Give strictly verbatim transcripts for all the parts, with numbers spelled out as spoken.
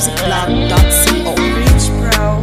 music blog dot co. Rich bro.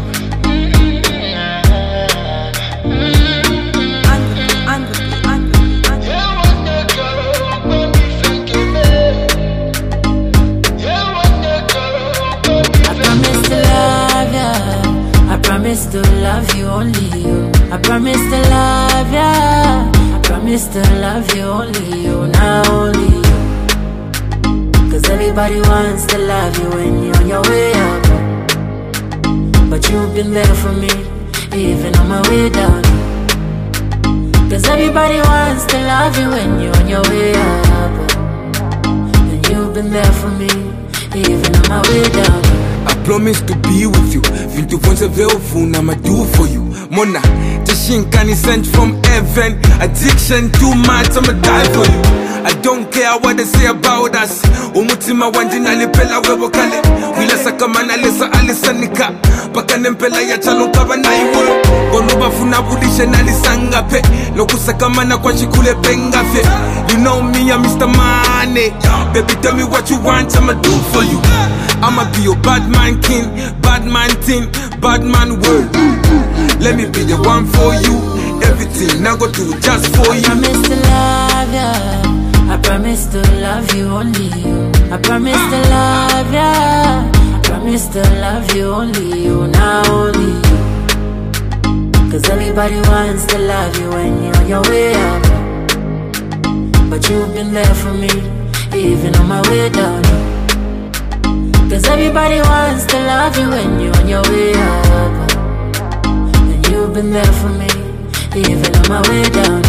I promise to love you only you. I promise to love ya. I promise to love you only you, not only you. Cause everybody wants to love you when you're on your way up. But you've been there for me, even on my way down. Cause everybody wants to love you when you're on your way up. And you've been there for me, even on my way down. I promise to be with you. Vinto vonse velfun, I'ma do for you. Mona, Jashinkani sent from heaven. Addiction too much, I'ma die for you. I don't care what they say about us. Umutima wanjina lipela webo kale. Wila sakamana lesa alisanika. Paka nempela ya chalo kaba na iwe. Konuba funa budishe na lisangape. Loku sakamana kwa chikule pengafe. You know me, I'm Mister Money. Baby, tell me what you want, I'ma do for you. I'ma be your bad man king, bad man thing, bad man world. Let me be the one for you. Everything I go do just for you. I promise to love ya. I promise to love you only you. I promise to love ya. I promise to love you only you, not only you. Cause everybody wants to love you when you're on your way up. But you've been there for me, even on my way down. Cause everybody wants to love you when you're on your way up. And you've been there for me, even on my way down.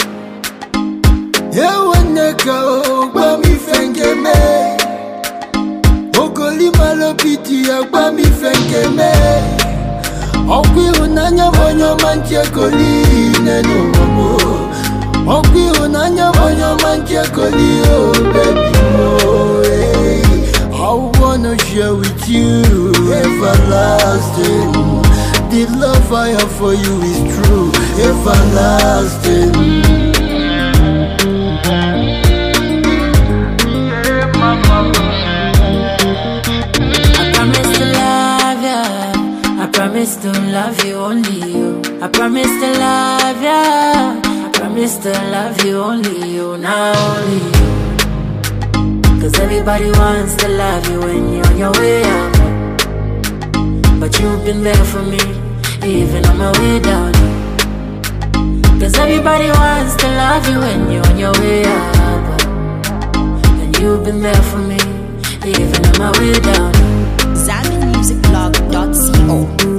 Yeah, when you go, Bami Fenge me. Okoli malopiti ya Bami Fenge me. Okwi unanya bonyo manche koli nenu mamo. Okwi unanya bonyo manche koli oh baby oh hey. I wanna share with you everlasting. The love I have for you is true, everlasting. I promise to love you only you. I promise to love ya. I promise to love you only you, not only you. Cause everybody wants to love you when you're on your way up. But you've been there for me, even on my way down. Cause everybody wants to love you when you're on your way up. And you've been there for me, even on my way down. Zambian music blog dot co.